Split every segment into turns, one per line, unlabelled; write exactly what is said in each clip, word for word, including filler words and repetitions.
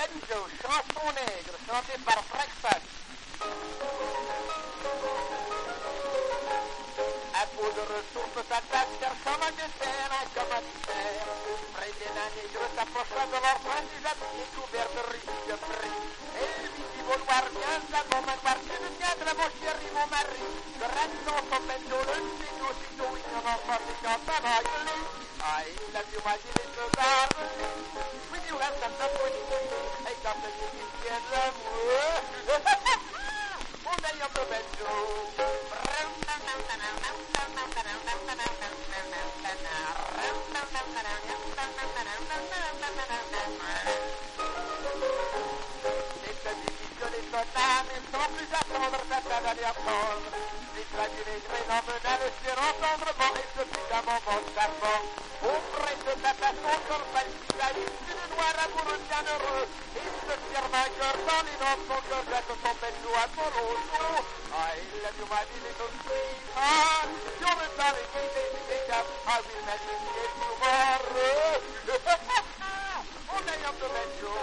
banjo, chanson nègre, chantée par Fraxas. À peau de ressources, sa tasse cherchant un dessert, un commanditaire. Près d'un nègre s'approcha de leur train des habits couverts de riches de prix. Et lui dit, vouloir bien, la bombe à partir de cadre, mon chéri, mon mari. Je reste dans son banjo, le sitôt, aussitôt, il n'en a pas fait qu'un tabac. Ah, il a vu ma vie, les choses d'armes. With you have some love with me, I got the Indian love. Oh, they have the banjo. Sans plus attendre, ça s'avait à prendre. Les traduits négres n'emmena le ciel entendrement et se fit un moment d'argent. Auprès de ta façon, son palpita, une noire amoureuse bien heureux. Il se tire vainqueur dans les noms de son cœur, jette son banjo à son roseau. Ah, il a du mal, il est aussi. Ah, sur le temps, les filles, les cap, ah, will make it get tomorrow. On a eu un peu banjo.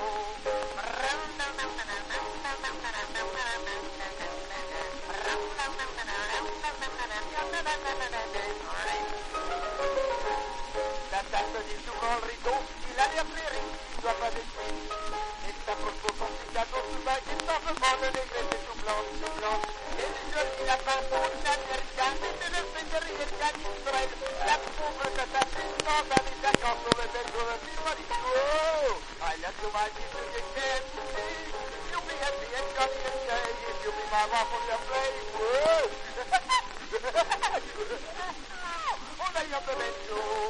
La tasse dit souvent le rideau, il a l'air fléri, il doit pas d'esprit. Et s'approche pour son petit gâteau sous bain, il s'en veut pas de négresser tout blanc, tout blanc. Et les jeunes, il a peint pour une américaine, et c'est le fédérier d'Israël. La pauvre de sa puissance avec sa canne sur le bel de la vie, moi, dit, oh, I love you, my dear, you can't see. You'll be happy and jolly and gay, if you'll be my wife on your play, oh. On a eu un peu de